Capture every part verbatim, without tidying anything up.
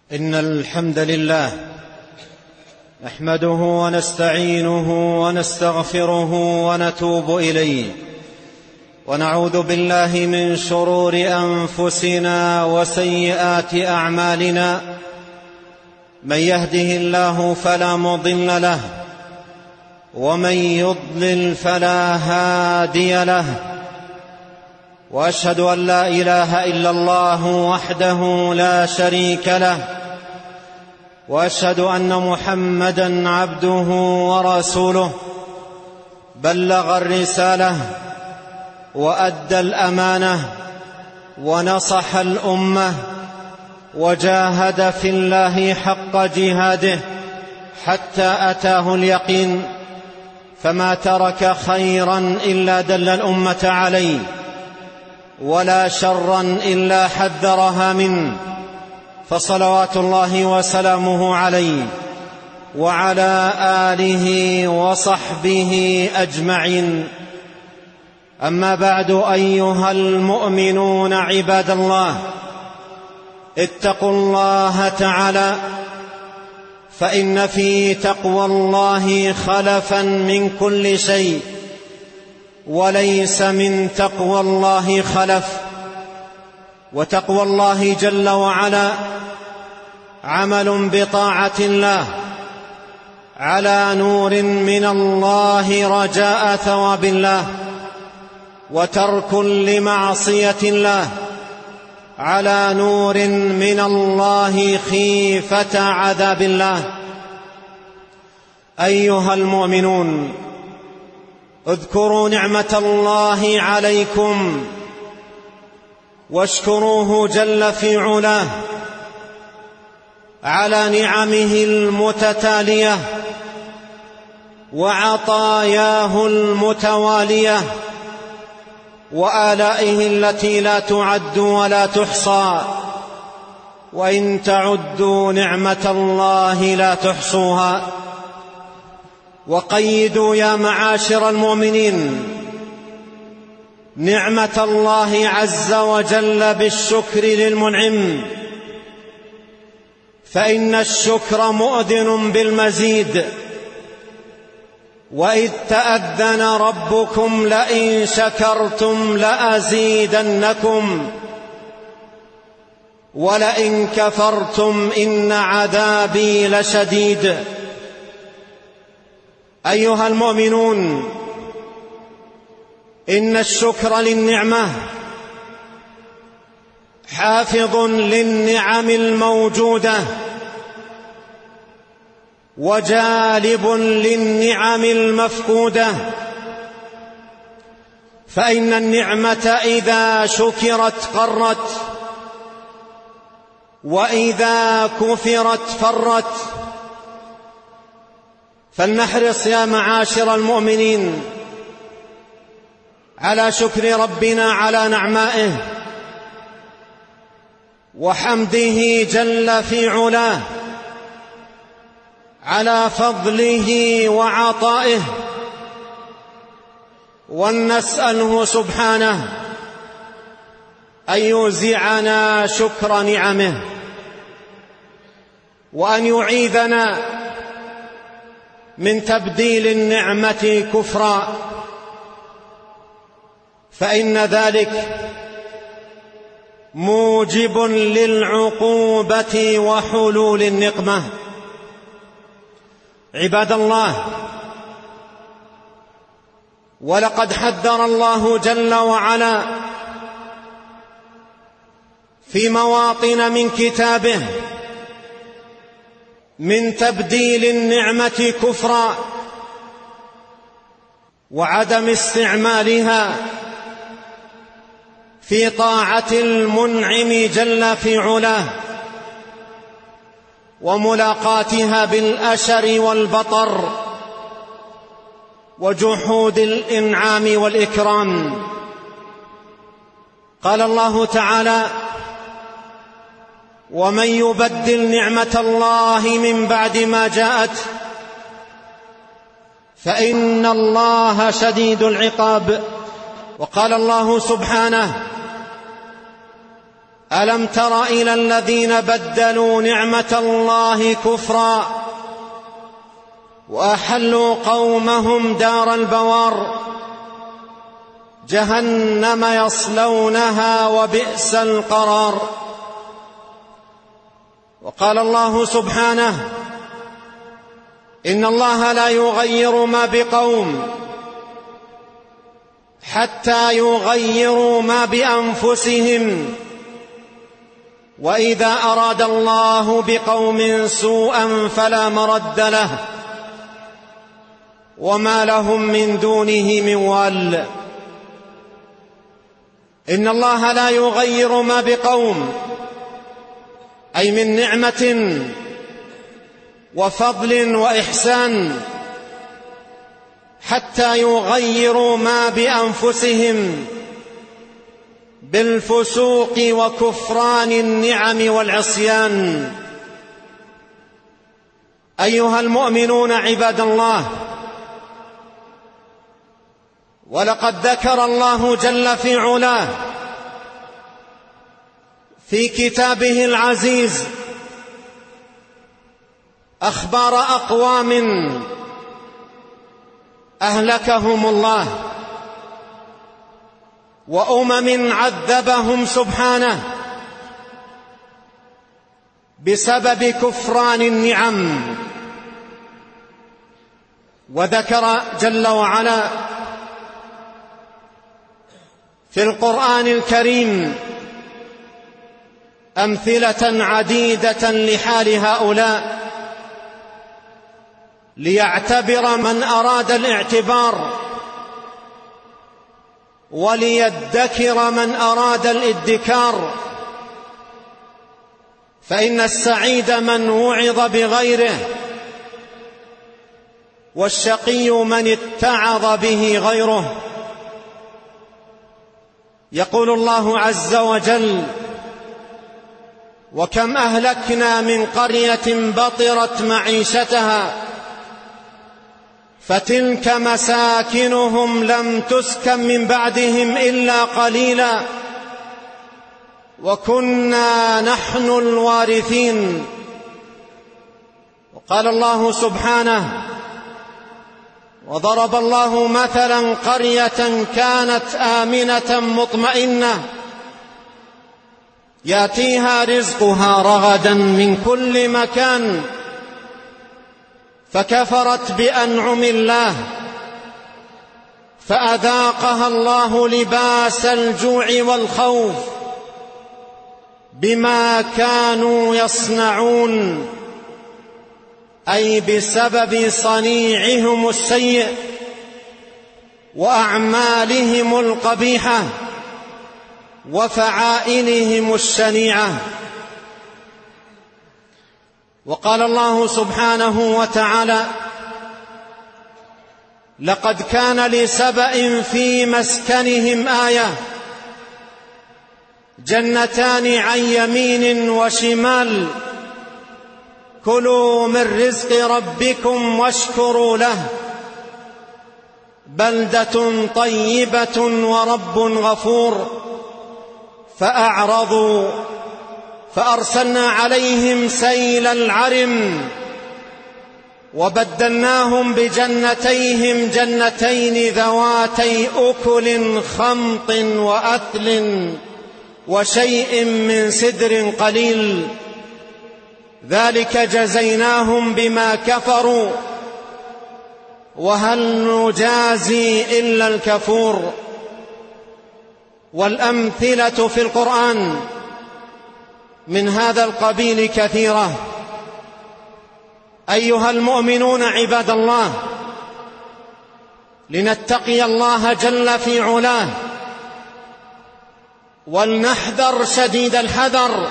إن الحمد لله نحمده ونستعينه ونستغفره ونتوب إليه، ونعوذ بالله من شرور أنفسنا وسيئات أعمالنا. من يهده الله فلا مضل له، ومن يضلل فلا هادي له، وأشهد أن لا إله إلا الله وحده لا شريك له، وأشهد أن محمدًا عبده ورسوله، بلغ الرسالة وأدى الأمانة ونصح الأمة، وجاهد في الله حق جهاده حتى أتاه اليقين، فما ترك خيرًا إلا دل الأمة عليه، ولا شرًا إلا حذرها منه، فصلوات الله وسلامه عليه وعلى آله وصحبه أجمعين. أما بعد، أيها المؤمنون عباد الله، اتقوا الله تعالى، فإن في تقوى الله خلفا من كل شيء، وليس من تقوى الله خلف. وتقوى الله جل وعلا عمل بطاعة الله على نور من الله رجاء ثواب الله، وترك لمعصية الله على نور من الله خيفة عذاب الله. أيها المؤمنون، اذكروا نعمة الله عليكم واشكروه جل في علاه على نعمه المتتالية وعطاياه المتوالية وآلائه التي لا تعد ولا تحصى، وإن تعدوا نعمة الله لا تحصوها. وقيدوا يا معاشر المؤمنين نعمة الله عز وجل بالشكر للمنعم، فإن الشكر مؤذن بالمزيد. وإذ تأذن ربكم لئن شكرتم لأزيدنكم ولئن كفرتم إن عذابي لشديد. أيها المؤمنون، إن الشكر للنعمة حافظ للنعم الموجودة وجالب للنعم المفقودة، فإن النعمة إذا شكرت قرت، وإذا كفرت فرت. فلنحرص يا معاشر المؤمنين على شكر ربنا على نعمائه وحمده جل في علاه على فضله وعطائه، ونسأله سبحانه أن يوزعنا شكر نعمه، وأن يعيذنا من تبديل النعمة كفرا، فإن ذلك موجب للعقوبة وحلول النقمة. عباد الله، ولقد حذر الله جل وعلا في مواطن من كتابه من تبديل النعمة كفرا وعدم استعمالها في طاعة المنعم جل في علاه، وملاقاتها بالأشر والبطر وجحود الإنعام والإكرام. قال الله تعالى: ومن يبدل نعمة الله من بعد ما جاءت فإن الله شديد العقاب. وقال الله سبحانه: ألم تر إلى الذين بدلوا نعمة الله كفرا وأحلوا قومهم دار البوار جهنم يصلونها وبئس القرار. وقال الله سبحانه: إن الله لا يغير ما بقوم حتى يغيروا ما بأنفسهم، وإذا أراد الله بقوم سوءا فلا مرد له وما لهم من دونه من وال. إن الله لا يغير ما بقوم، أي من نعمة وفضل وإحسان، حتى يغيروا ما بأنفسهم بالفسوق وكفران النعم والعصيان. أيها المؤمنون عباد الله، ولقد ذكر الله جل في علاه في كتابه العزيز أخبار أقوام أهلكهم الله وأمم عذبهم سبحانه بسبب كفران النعم. وذكر جل وعلا في القرآن الكريم أمثلة عديدة لحال هؤلاء ليعتبر من أراد الاعتبار وليدكر من أراد الادكار. فإن السعيد من وعظ بغيره، والشقي من اتعظ به غيره. يقول الله عز وجل: وكم أهلكنا من قرية بطرت معيشتها فتلك مساكنهم لم تسكن من بعدهم إلا قليلا وكنا نحن الوارثين. وقال الله سبحانه: وضرب الله مثلا قرية كانت آمنة مطمئنة يأتيها رزقها رغدا من كل مكان فكفرت بأنعم الله فأذاقها الله لباس الجوع والخوف بما كانوا يصنعون، أي بسبب صنيعهم السيء وأعمالهم القبيحة وفعائلهم الشنيعة. وقال الله سبحانه وتعالى: لقد كان لسبأ في مسكنهم آية جنتان عن يمين وشمال كلوا من رزق ربكم واشكروا له بلدة طيبة ورب غفور. فأعرضوا فأرسلنا عليهم سيل العرم وبدلناهم بجنتيهم جنتين ذواتي أكل خمط وأثل وشيء من سدر قليل ذلك جزيناهم بما كفروا وهل نجازي إلا الكفور. والأمثلة في القرآن من هذا القبيل كثيرة. أيها المؤمنون عباد الله، لنتقي الله جل في علاه ولنحذر شديد الحذر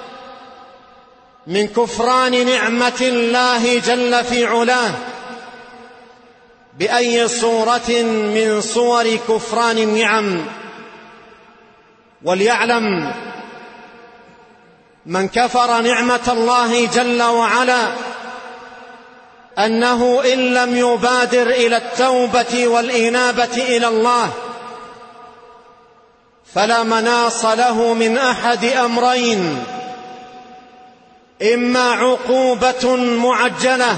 من كفران نعمة الله جل في علاه بأي صورة من صور كفران النعم. وليعلم من كفر نعمة الله جل وعلا أنه إن لم يبادر إلى التوبة والإنابة إلى الله فلا مناص له من أحد أمرين: إما عقوبة معجلة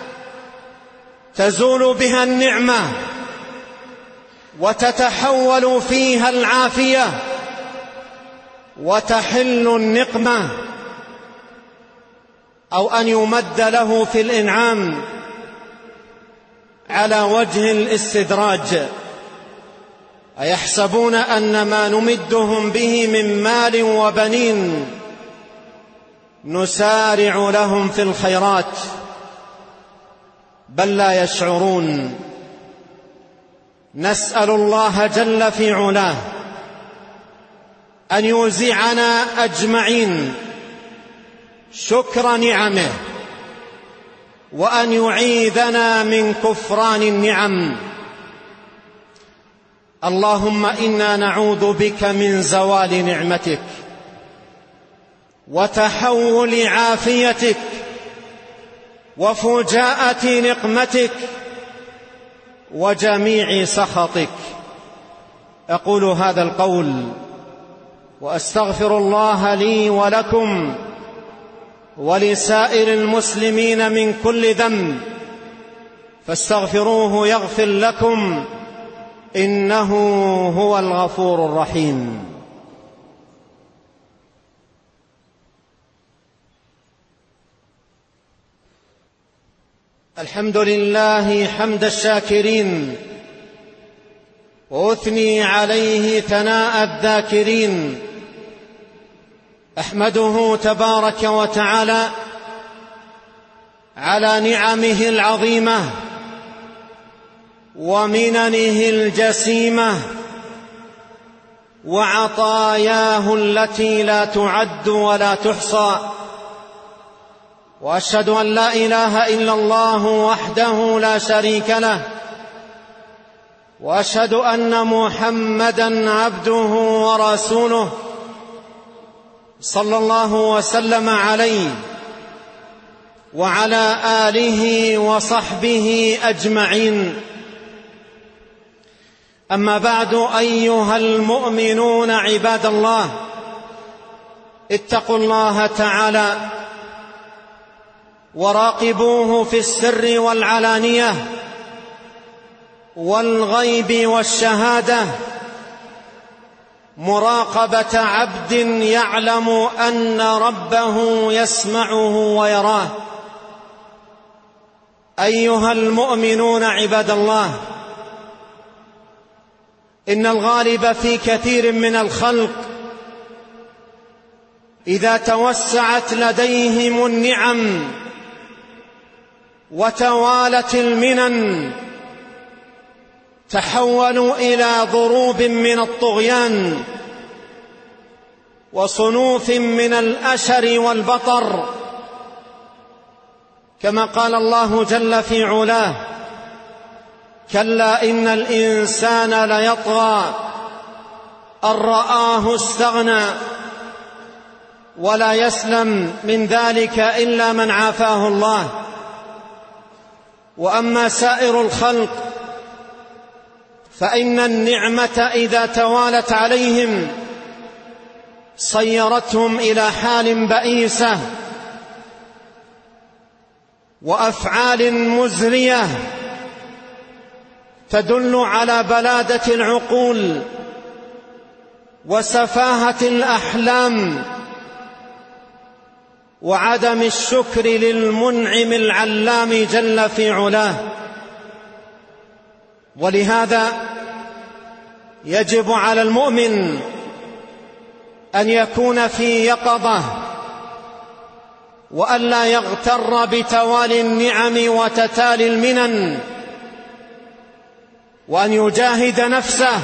تزول بها النعمة وتتحول فيها العافية وتحل النقمة، أو أن يمد له في الإنعام على وجه الاستدراج. أيحسبون أن ما نمدهم به من مال وبنين نسارع لهم في الخيرات بل لا يشعرون. نسأل الله جل في علاه أن يوزعنا أجمعين شكر نعمه، وأن يعيذنا من كفران النعم. اللهم إنا نعوذ بك من زوال نعمتك وتحول عافيتك وفجاءة نقمتك وجميع سخطك. أقول هذا القول وأستغفر الله لي ولكم ولسائر المسلمين من كل ذنب، فاستغفروه يغفر لكم، إنه هو الغفور الرحيم. الحمد لله حمد الشاكرين، وأثني عليه ثناء الذاكرين. أحمده تبارك وتعالى على نعمه العظيمة ومننه الجسيمة وعطاياه التي لا تعد ولا تحصى. وأشهد أن لا إله إلا الله وحده لا شريك له، وأشهد أن محمدًا عبده ورسوله صلى الله وسلم عليه وعلى آله وصحبه أجمعين. أما بعد، أيها المؤمنون عباد الله، اتقوا الله تعالى وراقبوه في السر والعلانية والغيب والشهادة، مراقبة عبد يعلم أن ربه يسمعه ويراه. أيها المؤمنون عباد الله، إن الغالب في كثير من الخلق إذا توسعت لديهم النعم وتوالت المنن تحولوا إلى ضروب من الطغيان وصنوف من الأشر والبطر، كما قال الله جل في علاه: كلا إن الإنسان ليطغى أن رآه استغنى. ولا يسلم من ذلك إلا من عافاه الله. وأما سائر الخلق فإن النعمة إذا توالت عليهم صيرتهم إلى حال بئيسة وأفعال مزرية تدل على بلادة العقول وسفاهة الأحلام وعدم الشكر للمنعم العلام جل في علاه. ولهذا يجب على المؤمن أن يكون في يقظة، وأن لا يغتر بتوالي النعم وتتالي المنن، وأن يجاهد نفسه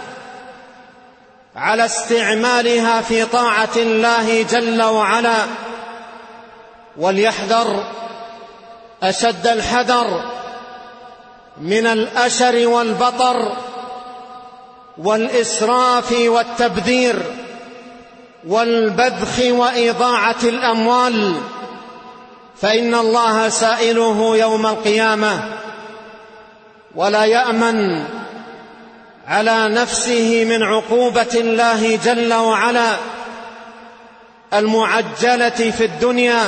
على استعمالها في طاعة الله جل وعلا، وليحذر أشد الحذر من الأشر والبطر والإسراف والتبذير والبذخ وإضاعة الأموال، فإن الله سائله يوم القيامة، ولا يأمن على نفسه من عقوبة الله جل وعلا المعجلة في الدنيا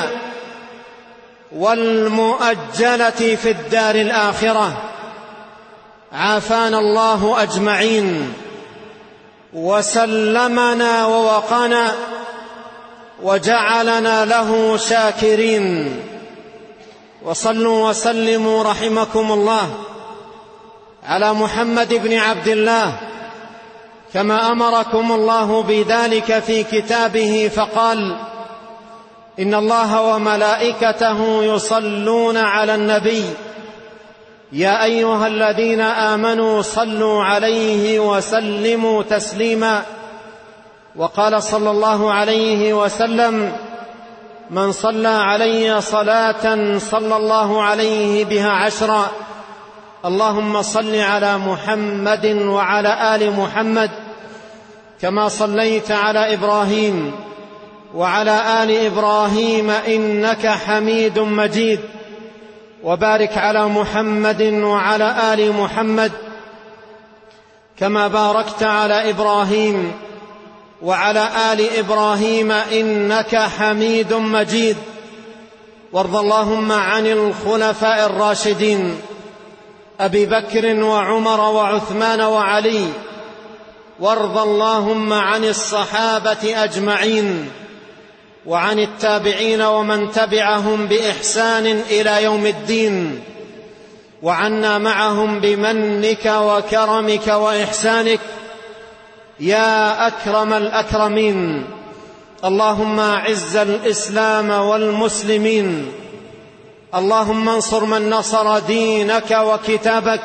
والمؤجلة في الدار الآخرة. عافانا الله أجمعين وسلمنا ووقانا وجعلنا له شاكرين. وصلوا وسلموا رحمكم الله على محمد بن عبد الله كما أمركم الله بذلك في كتابه فقال: إن الله وملائكته يصلون على النبي يا أيها الذين آمنوا صلوا عليه وسلموا تسليما. وقال صلى الله عليه وسلم: من صلى علي صلاة صلى الله عليه بها عشرا. اللهم صل على محمد وعلى آل محمد كما صليت على إبراهيم وعلى آل إبراهيم إنك حميد مجيد. وبارك على محمد وعلى آل محمد كما باركت على إبراهيم وعلى آل إبراهيم إنك حميد مجيد. وارض اللهم عن الخلفاء الراشدين أبي بكر وعمر وعثمان وعلي، وارض اللهم عن الصحابة أجمعين وعن التابعين ومن تبعهم بإحسان إلى يوم الدين، وعنا معهم بمنك وكرمك وإحسانك يا أكرم الأكرمين. اللهم أعز الإسلام والمسلمين، اللهم انصر من نصر دينك وكتابك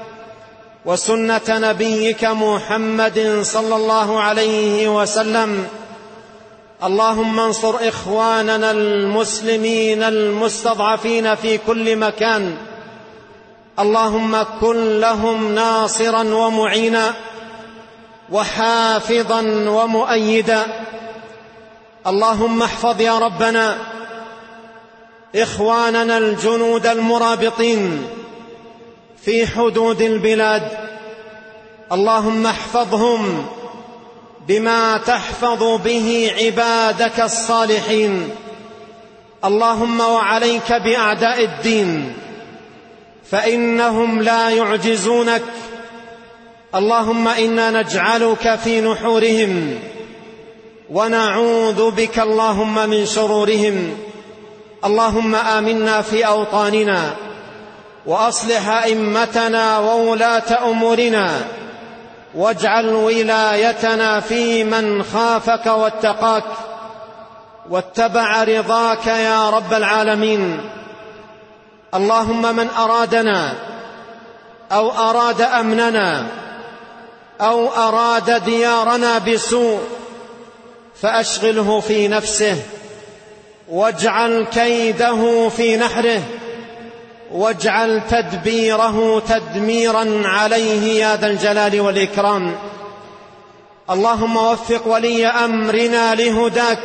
وسنة نبيك محمد صلى الله عليه وسلم. اللهم انصر إخواننا المسلمين المستضعفين في كل مكان، اللهم كن لهم ناصرا ومعينا وحافظا ومؤيدا. اللهم احفظ يا ربنا إخواننا الجنود المرابطين في حدود البلاد، اللهم احفظهم بما تحفظ به عبادك الصالحين. اللهم وعليك بأعداء الدين فإنهم لا يعجزونك. اللهم إنا نجعلك في نحورهم ونعوذ بك اللهم من شرورهم. اللهم آمنا في أوطاننا وأصلح أئمتنا وولاة أمورنا، واجعل ولايتنا في من خافك واتقاك واتبع رضاك يا رب العالمين. اللهم من أرادنا أو أراد أمننا أو أراد ديارنا بسوء فأشغله في نفسه واجعل كيده في نحره واجعل تدبيره تدميرا عليه يا ذا الجلال والإكرام. اللهم وفق ولي أمرنا لهداك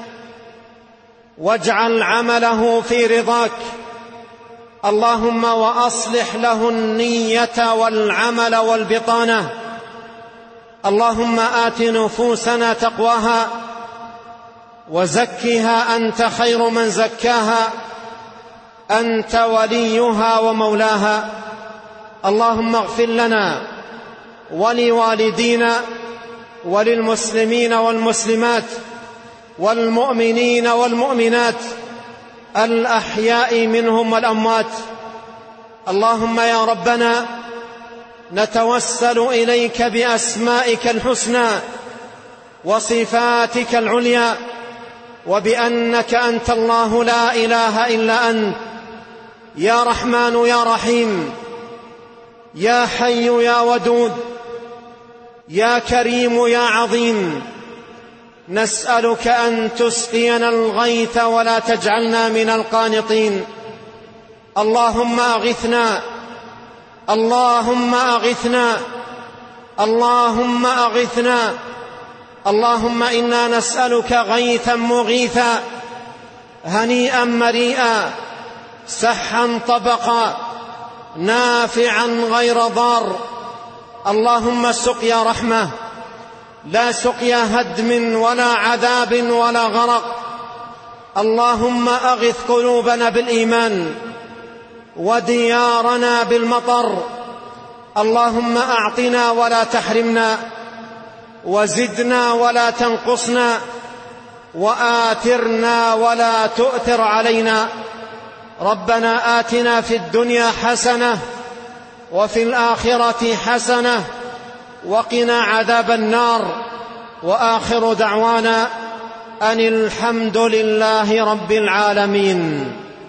واجعل عمله في رضاك. اللهم وأصلح له النية والعمل والبطانة. اللهم آت نفوسنا تقواها وزكها أنت خير من زكاها، أنت وليها ومولاها. اللهم اغفر لنا ولوالدينا وللمسلمين والمسلمات والمؤمنين والمؤمنات الأحياء منهم والأموات. اللهم يا ربنا نتوسل إليك بأسمائك الحسنى وصفاتك العليا وبأنك أنت الله لا إله إلا أنت، يا رحمن يا رحيم، يا حي يا ودود، يا كريم يا عظيم. نسألك أن تسقينا الغيث ولا تجعلنا من القانطين. اللهم أغثنا، اللهم أغثنا، اللهم أغثنا. اللهم إنا نسألك غيثا مغيثا هنيئا مريئا سحا طبقا نافعا غير ضار اللهم سقيا رحمة، لا سقيا هدم ولا عذاب ولا غرق. اللهم أغث قلوبنا بالإيمان وديارنا بالمطر. اللهم أعطنا ولا تحرمنا، وزدنا ولا تنقصنا، وآثرنا ولا تؤثر علينا. ربنا آتنا في الدنيا حسنة وفي الآخرة حسنة وقنا عذاب النار. وآخر دعوانا أن الحمد لله رب العالمين.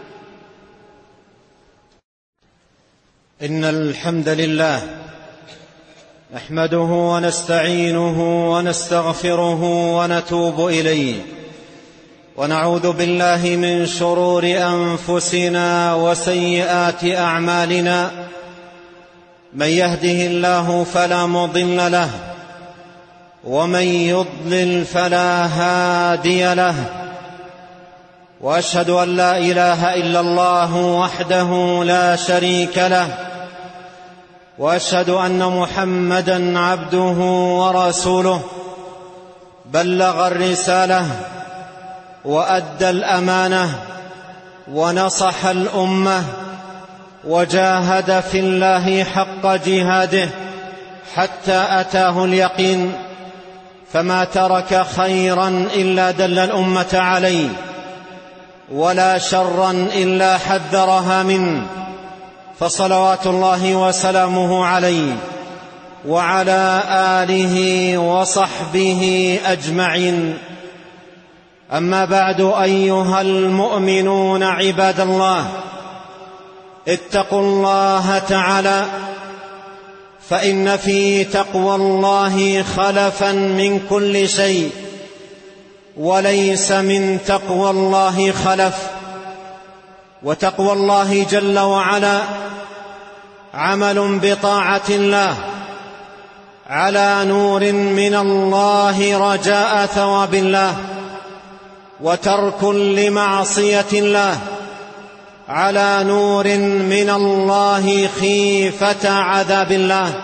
إن الحمد لله نحمده ونستعينه ونستغفره ونتوب إليه، ونعوذ بالله من شرور أنفسنا وسيئات أعمالنا. من يهده الله فلا مضل له، ومن يضلل فلا هادي له. وأشهد أن لا إله إلا الله وحده لا شريك له، وأشهد أن محمدًا عبده ورسوله. بلغ الرسالة وأدى الأمانة ونصح الأمة، وجاهد في الله حق جهاده حتى أتاه اليقين. فما ترك خيرا إلا دل الأمة عليه، ولا شرا إلا حذرها منه. فصلوات الله وسلامه عليه وعلى آله وصحبه أجمعين. أما بعد، أيها المؤمنون عباد الله، اتقوا الله تعالى، فإن في تقوى الله خلفا من كل شيء، وليس من تقوى الله خلف. وتقوى الله جل وعلا عمل بطاعة الله على نور من الله رجاء ثواب الله، وترك لمعصية الله على نور من الله خيفة عذاب الله.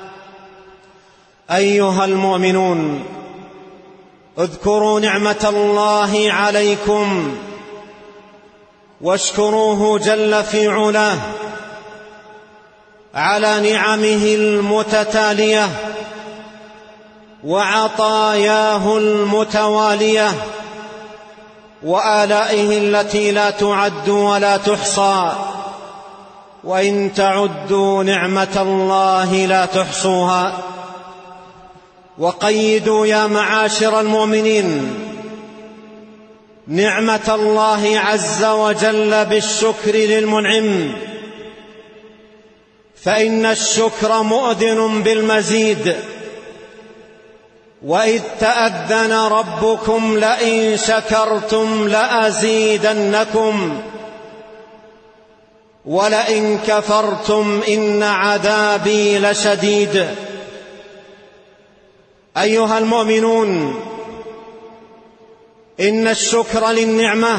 أيها المؤمنون، اذكروا نعمة الله عليكم واشكروه جل في علاه على نعمه المتتالية وعطاياه المتوالية وآلائه التي لا تعد ولا تحصى. وإن تعدوا نعمة الله لا تحصوها. وقيدوا يا معاشر المؤمنين نعمة الله عز وجل بالشكر للمنعم، فإن الشكر مؤذن بالمزيد. وإذ تأذن ربكم لئن شكرتم لأزيدنكم ولئن كفرتم إن عذابي لشديد. أيها المؤمنون، إن الشكر للنعمة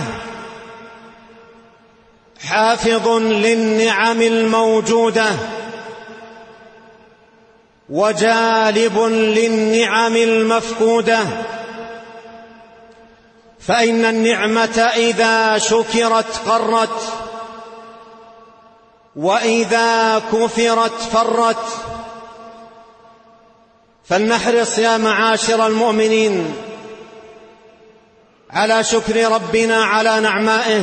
حافظ للنعم الموجودة وجالب للنعم المفقودة. فإن النعمة إذا شكرت قرت، وإذا كفرت فرت. فلنحرص يا معاشر المؤمنين على شكر ربنا على نعمائه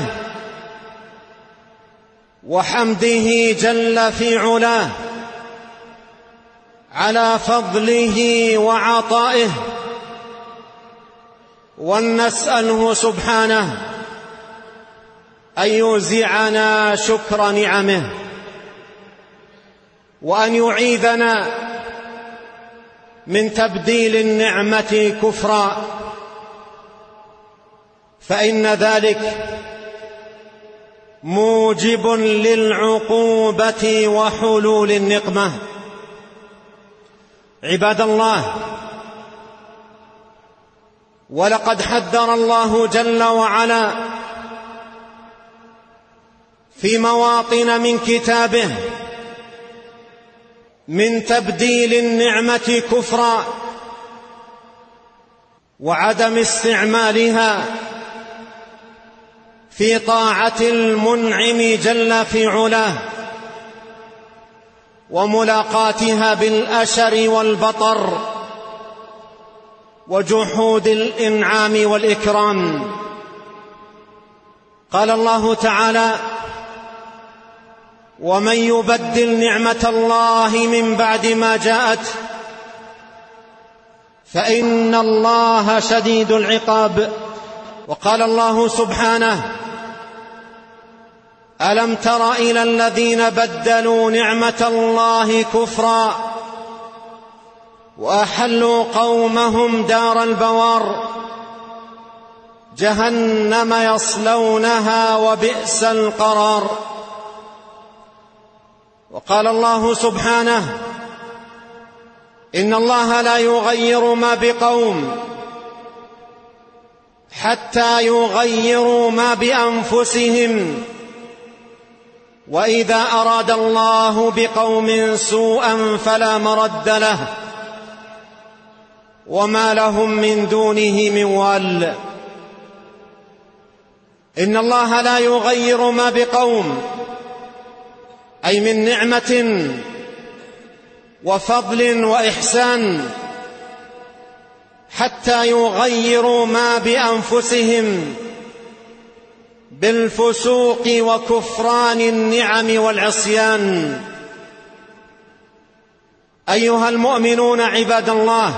وحمده جل في علاه على فضله وعطائه، ونسأله سبحانه أن يوزعنا شكر نعمه، وأن يعيذنا من تبديل النعمة كفرا، فإن ذلك موجب للعقوبة وحلول النقمة. عباد الله، ولقد حذر الله جل وعلا في مواطن من كتابه من تبديل النعمة كفرا وعدم استعمالها في طاعة المنعم جل في علاه، وملاقاتها بالأشر والبطر وجحود الإنعام والإكرام. قال الله تعالى: ومن يبدل نعمة الله من بعد ما جاءت فإن الله شديد العقاب. وقال الله سبحانه: ألم تر إلى الذين بدلوا نعمة الله كفرا وأحلوا قومهم دار البوار جهنم يصلونها وبئس القرار. وقال الله سبحانه: إن الله لا يغير ما بقوم حتى يغيروا ما بأنفسهم، وإذا أراد الله بقوم سوءا فلا مرد له وما لهم من دونه من وال. إن الله لا يغير ما بقوم، أي من نعمة وفضل وإحسان، حتى يغيروا ما بأنفسهم بالفسوق وكفران النعم والعصيان. أيها المؤمنون عباد الله،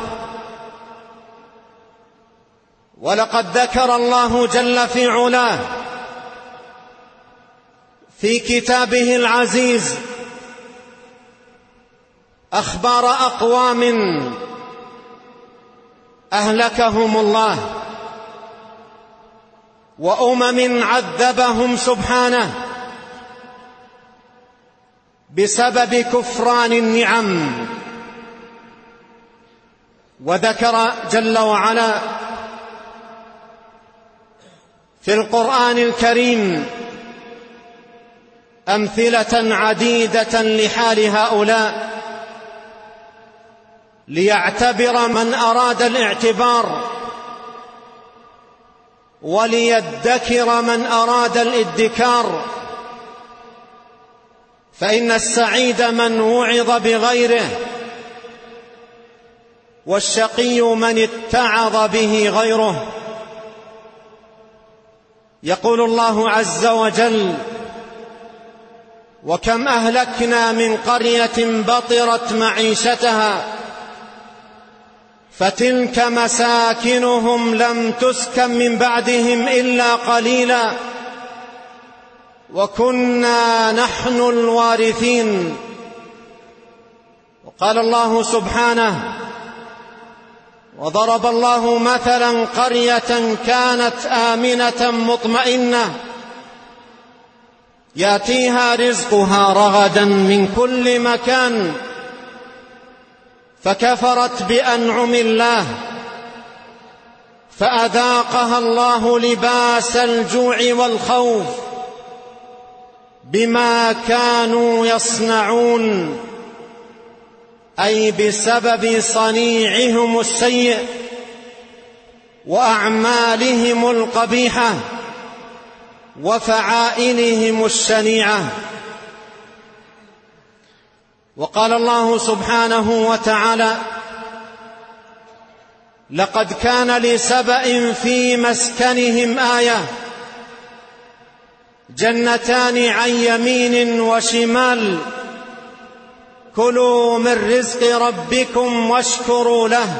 ولقد ذكر الله جل في علاه في كتابه العزيز أخبار أقوام أهلكهم الله، وأمم عذبهم سبحانه بسبب كفران النعم. وذكر جل وعلا في القرآن الكريم أمثلة عديدة لحال هؤلاء، ليعتبر من أراد الاعتبار، وليدكر من أراد الادكار. فإن السعيد من وعظ بغيره، والشقي من اتعظ به غيره. يقول الله عز وجل: وكم أهلكنا من قرية بطرت معيشتها فتلك مساكنهم لم تسكن من بعدهم إلا قليلا وكنا نحن الوارثين. وقال الله سبحانه: وضرب الله مثلا قرية كانت آمنة مطمئنة يأتيها رزقها رغدا من كل مكان فكفرت بأنعم الله فأذاقها الله لباس الجوع والخوف بما كانوا يصنعون، أي بسبب صنيعهم السيء وأعمالهم القبيحة وفعائلهم الشنيعة. وقال الله سبحانه وتعالى: لقد كان لسبأ في مسكنهم آية جنتان عن يمين وشمال كلوا من رزق ربكم واشكروا له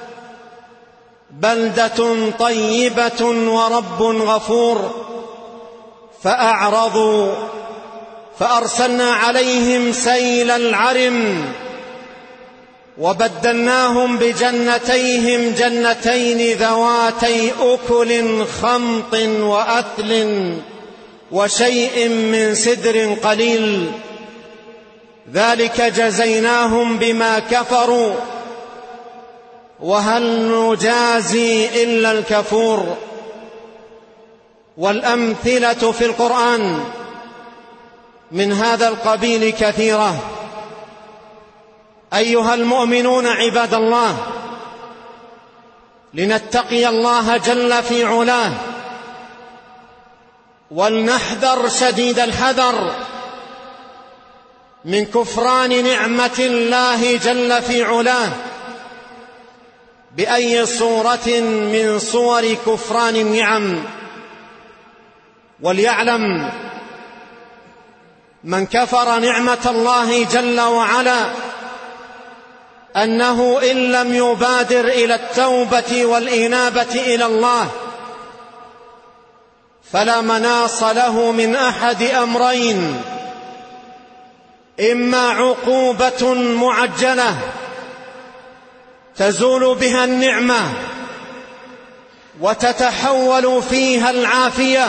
بلدة طيبة ورب غفور. فأعرضوا فأرسلنا عليهم سيل العرم وبدلناهم بجنتيهم جنتين ذواتي أكل خمط وأثل وشيء من سدر قليل ذلك جزيناهم بما كفروا وهل نجازي إلا الكفور. والأمثلة في القرآن من هذا القبيل كثيرة، أيها المؤمنون عباد الله، لنتقي الله جل في علاه، ولنحذر شديد الحذر من كفران نعمة الله جل في علاه بأي صورة من صور كفران النعم. وليعلم من كفر نعمة الله جل وعلا أنه إن لم يبادر إلى التوبة والإنابة إلى الله فلا مناص له من أحد أمرين: إما عقوبة معجلة تزول بها النعمة وتتحول فيها العافية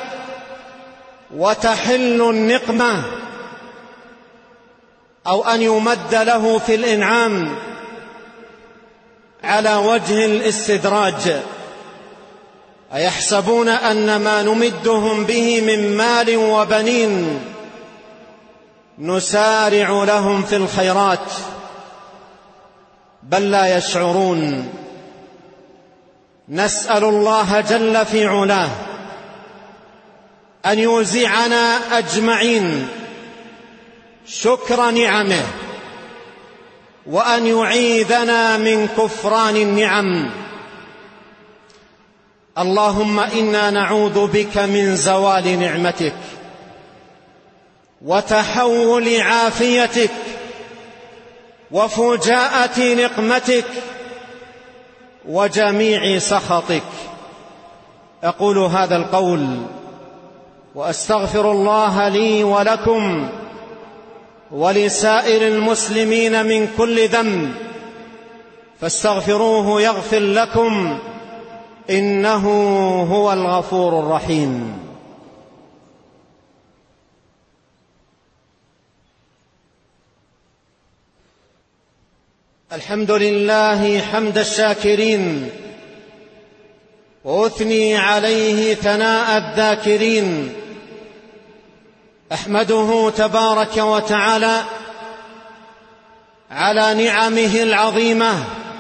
وتحل النقمة، أو أن يمد له في الإنعام على وجه الاستدراج. أيحسبون أن ما نمدهم به من مال وبنين نسارع لهم في الخيرات بل لا يشعرون. نسأل الله جل في علاه أن يوزعنا أجمعين شكر نعمه، وأن يعيذنا من كفران النعم. اللهم إنا نعوذ بك من زوال نعمتك وتحول عافيتك وفجاءة نقمتك وجميع سخطك. أقول هذا القول وأستغفر الله لي ولكم ولسائر المسلمين من كل ذنب، فاستغفروه يغفر لكم، إنه هو الغفور الرحيم. الحمد لله حمد الشاكرين، وأثني عليه ثناء الذاكرين. أحمده تبارك وتعالى على نعمه العظيمة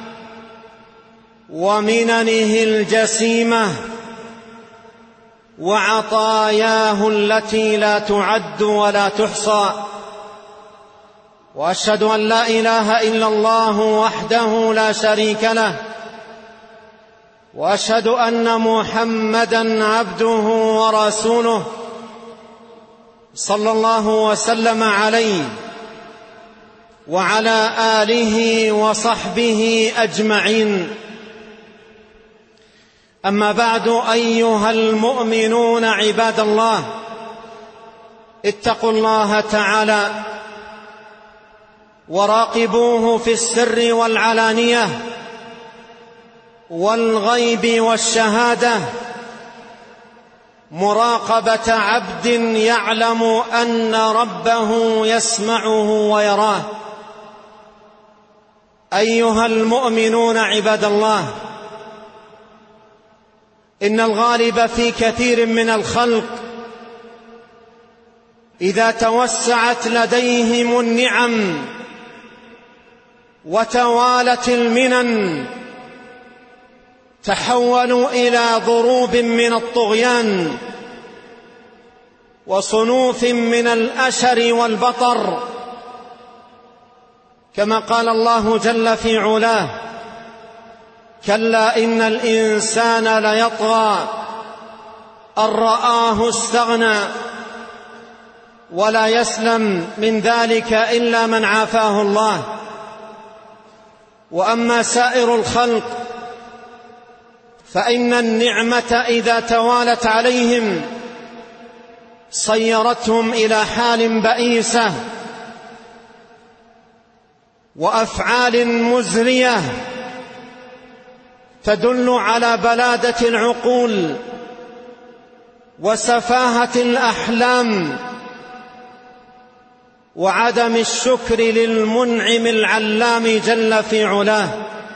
ومننه الجسيمة وعطاياه التي لا تعد ولا تحصى. وأشهد أن لا إله إلا الله وحده لا شريك له، وأشهد أن محمدًا عبده ورسوله صلى الله وسلم عليه وعلى آله وصحبه أجمعين. أما بعد، أيها المؤمنون عباد الله، اتقوا الله تعالى وراقبوه في السر والعلانية والغيب والشهادة مراقبة عبد يعلم أن ربه يسمعه ويراه. أيها المؤمنون عباد الله، إن الغالب في كثير من الخلق إذا توسعت لديهم النعم وتوالت المنن تحولوا إلى ضروب من الطغيان وصنوف من الأشر والبطر، كما قال الله جل في علاه: كلا إن الإنسان ليطغى أن رآه استغنى. ولا يسلم من ذلك إلا من عافاه الله. وأما سائر الخلق فإن النعمة إذا توالت عليهم صيرتهم إلى حال بئيسة وأفعال مزرية تدل على بلادة العقول وسفاهة الأحلام وعدم الشكر للمنعم العلام جل في علاه.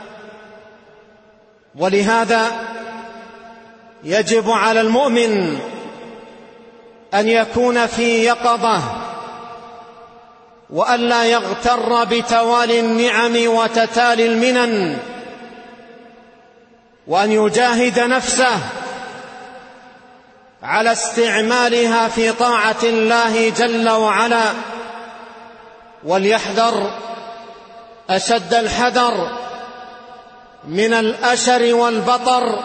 ولهذا يجب على المؤمن أن يكون في يقظة وألا يغتر بتوالي النعم وتتالي المنن، وأن يجاهد نفسه على استعمالها في طاعة الله جل وعلا، وليحذر أشد الحذر من الأشر والبطر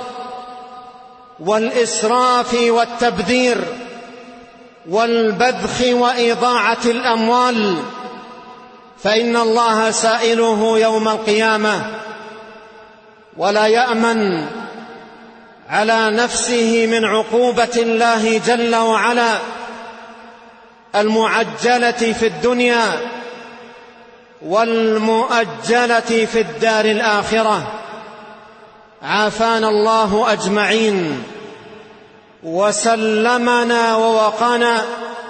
والإسراف والتبذير والبذخ وإضاعة الأموال، فإن الله سائله يوم القيامة، ولا يأمن على نفسه من عقوبة الله جل وعلا المعجلة في الدنيا والمؤجلة في الدار الآخرة. عافانا الله أجمعين وسلمنا ووقانا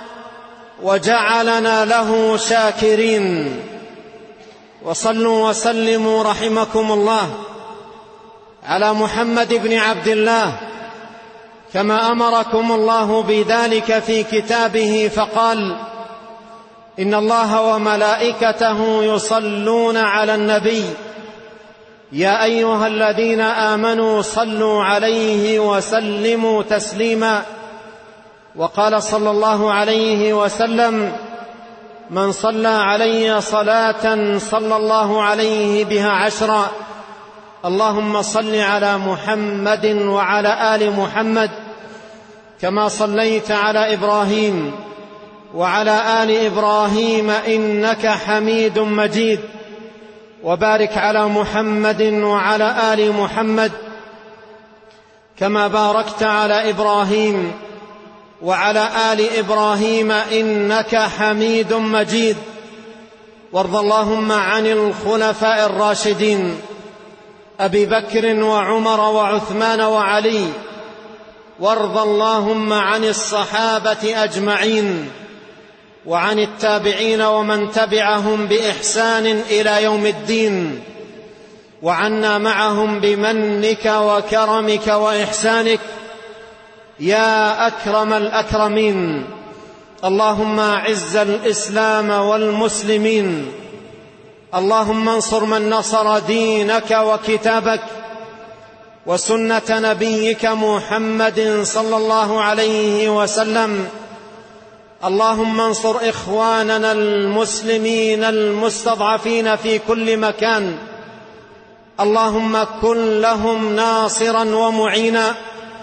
وجعلنا له شاكرين. وصلوا وسلموا رحمكم الله على محمد بن عبد الله كما أمركم الله بذلك في كتابه، فقال: إن الله وملائكته يصلون على النبي يا أيها الذين آمنوا صلوا عليه وسلموا تسليما. وقال صلى الله عليه وسلم: من صلى علي صلاة صلى الله عليه بها عشرا. اللهم صل على محمد وعلى آل محمد كما صليت على إبراهيم وعلى آل إبراهيم إنك حميد مجيد، وبارك على محمد وعلى آل محمد كما باركت على إبراهيم وعلى آل إبراهيم إنك حميد مجيد. وارض اللهم عن الخلفاء الراشدين أبي بكر وعمر وعثمان وعلي، وارض اللهم عن الصحابة أجمعين وعن التابعين ومن تبعهم بإحسان إلى يوم الدين، وعنا معهم بمنك وكرمك وإحسانك يا أكرم الأكرمين. اللهم أعز الإسلام والمسلمين، اللهم انصر من نصر دينك وكتابك وسنة نبيك محمد صلى الله عليه وسلم. اللهم انصر إخواننا المسلمين المستضعفين في كل مكان، اللهم كن لهم ناصرا ومعينا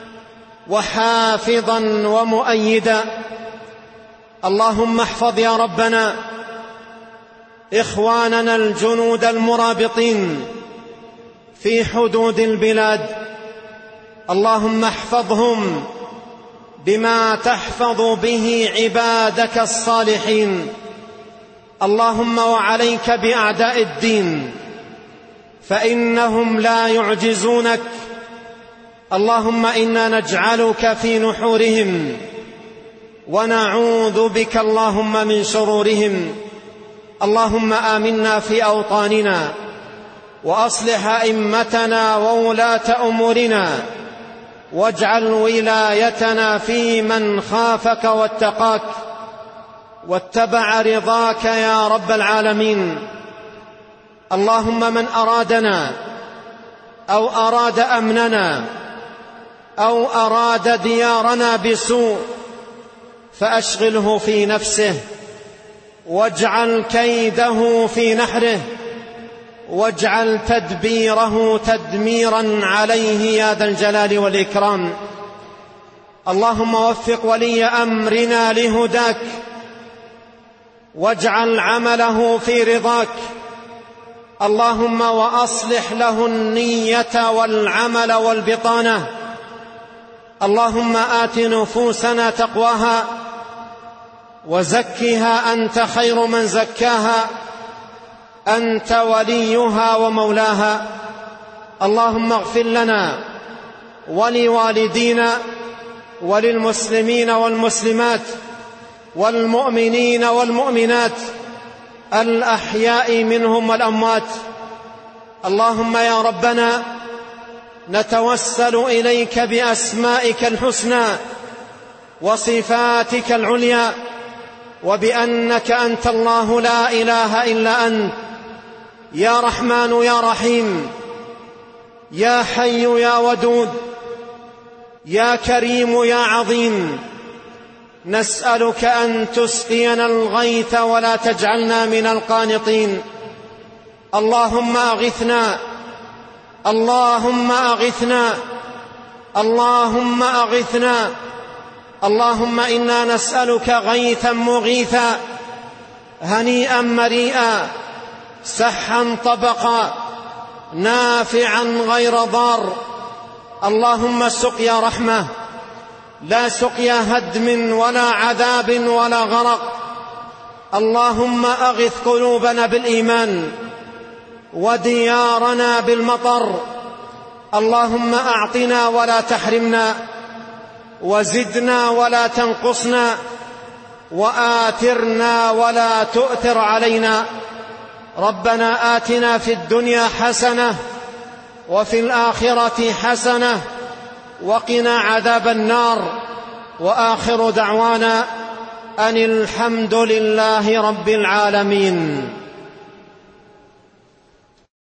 وحافظا ومؤيدا. اللهم احفظ يا ربنا إخواننا الجنود المرابطين في حدود البلاد، اللهم احفظهم بما تحفظ به عبادك الصالحين. اللهم وعليك بأعداء الدين فإنهم لا يعجزونك. اللهم إنا نجعلك في نحورهم ونعوذ بك اللهم من شرورهم. اللهم آمنا في أوطاننا وأصلح أئمتنا وولاة أمورنا، واجعل ولايتنا في من خافك واتقاك واتبع رضاك يا رب العالمين. اللهم من أرادنا أو أراد أمننا أو أراد ديارنا بسوء فأشغله في نفسه، واجعل كيده في نحره، واجعل تدبيره تدميرا عليه يا ذا الجلال والإكرام. اللهم وفق ولي أمرنا لهداك، واجعل عمله في رضاك. اللهم وأصلح له النية والعمل والبطانة. اللهم آت نفوسنا تقواها وزكها أنت خير من زكاها، أنت وليها ومولاها. اللهم اغفر لنا ولوالدينا وللمسلمين والمسلمات والمؤمنين والمؤمنات الأحياء منهم والأموات. اللهم يا ربنا نتوسل إليك بأسمائك الحسنى وصفاتك العليا وبأنك أنت الله لا إله إلا أنت، يا رحمن يا رحيم، يا حي يا ودود، يا كريم يا عظيم. نسألك أن تسقينا الغيث ولا تجعلنا من القانطين. اللهم أغثنا، اللهم أغثنا، اللهم أغثنا. اللهم إنا نسألك غيثا مغيثا، هنيئا مريئا، سحا طبقا، نافعا غير ضار. اللهم سقيا رحمة، لا سقيا هدم ولا عذاب ولا غرق. اللهم أغث قلوبنا بالإيمان وديارنا بالمطر. اللهم أعطنا ولا تحرمنا، وزدنا ولا تنقصنا، وآثرنا ولا تؤثر علينا. ربنا آتنا في الدنيا حسنة وفي الآخرة حسنة وقنا عذاب النار. وآخر دعوانا أن الحمد لله رب العالمين.